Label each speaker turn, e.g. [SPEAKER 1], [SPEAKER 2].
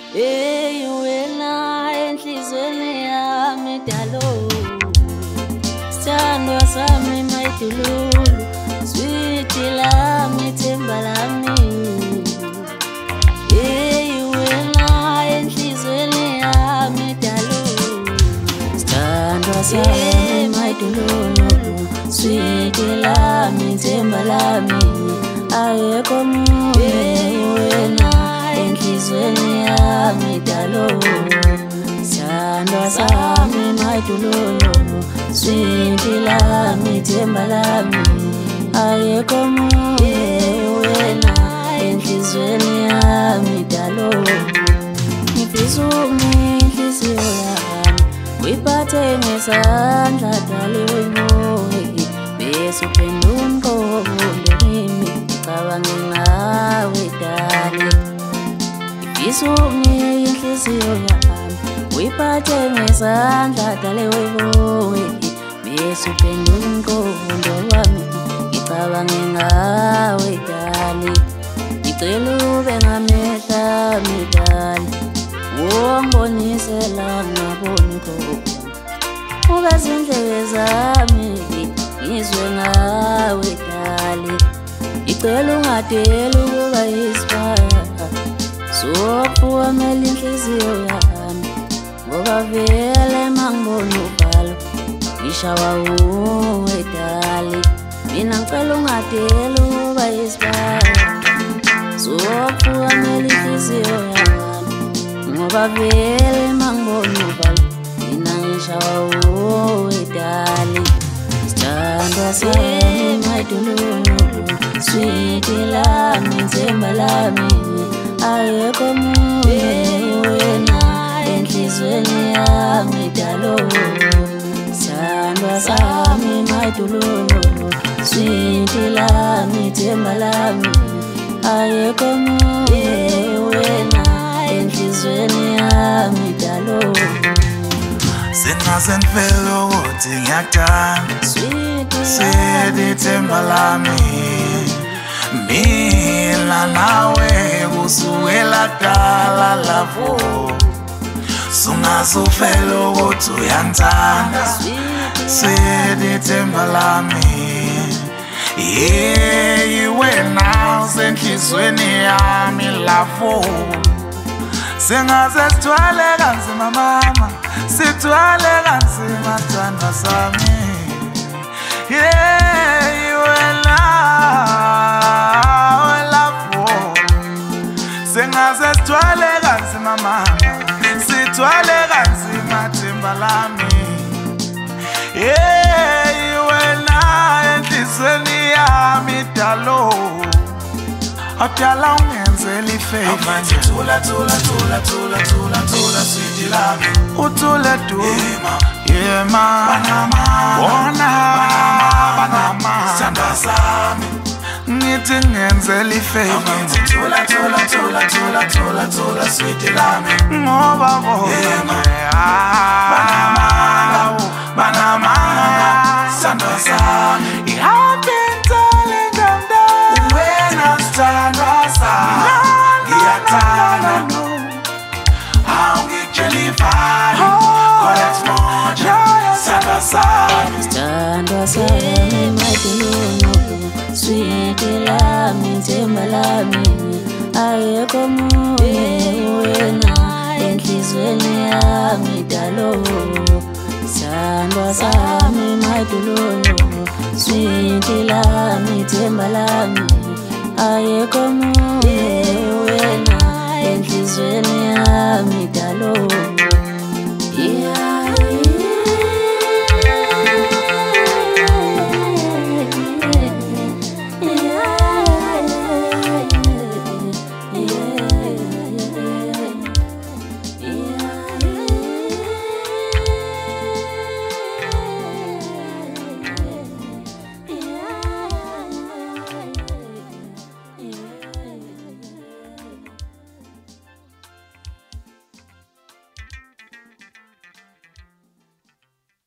[SPEAKER 1] Hey wena enhlizweni yami dalo, sithandwa sami mayidululu, sweet lami themba lami. Hey wena enhlizweni yami dalo, sithandwa sami mayidululu, sweet lami themba lami. Ayekho munye wena enhlizweni yami dalo, sithandwa sami mayidululu, sweet lami themba lami. Ayekho munye wena enhlizweni yami dalo. Ngifisa inhliziyo yami uyiphathe ngesandla dali wemoya, bese uphendula umqondo kimi ngicabange ngawe dali. Ngifisa inhliziyo yami uyiphathe ngesandla dali wemoya, bese uphendula umqondo wami ngicabange ngawe dali. Ngicela ube ngamehla ami dali, ungibonise la ngaboni khona, uveze indlebe zami ngizwe ngawe dali. Ngicela ungadeli ukuba yisibaya, sokuwamela inhliziyo yami, ngoba vele mangibona uvalo ngishawa uwe dali. Mina ngicela ungadeli ukuba yisibaya, sokuwamela inhliziyo yami, ngoba vele mangibona uvalo mina ngishawa uwe dali. Sithandwa sami mayidululu, sweet lami themba lami. Ayekho munye wena enhlizweni yami dalo, sithandwa sami mayidululu, sweet lami themba lami. Ayekho munye wena enhlizweni yami dalo.
[SPEAKER 2] Singaze ngivele ukuthi ngiyakuthanda, sweet themba lami. Mina nawe kusukela kudala lavo, sungaze uvele ukuthi uyangithanda, sweet themba lami. Yeah, wena usenhlizweni yami lavo, singaze sithwale kanzima mama, sithwale kanzima sithandwa sami. Yeah, wena lavo, singaze sithwale kanzima mama, sithwale kanzima themba lami. Yeah, wena enhlizweni yami dalo, akudala ungenzela ifavor manje. Thula sweet lami, uthule du yema banama sithandwa sami. Ngithi ngenzela ifavor, thula sweet lami, ngoba bona banama sithandwa sami. I've been telling them that wena sithandwa sami, ngiyathanda awungikujelivayo, kolet's moja sithandwa sami.
[SPEAKER 1] Sithandwa sami mayidululu, sweet lami themba lami. Ayekho munye wena enhlizweni yami dalo, sithandwa sami mayidululu, sweet lami themba lami. Ayekho munye wena enhlizweni yami dalo.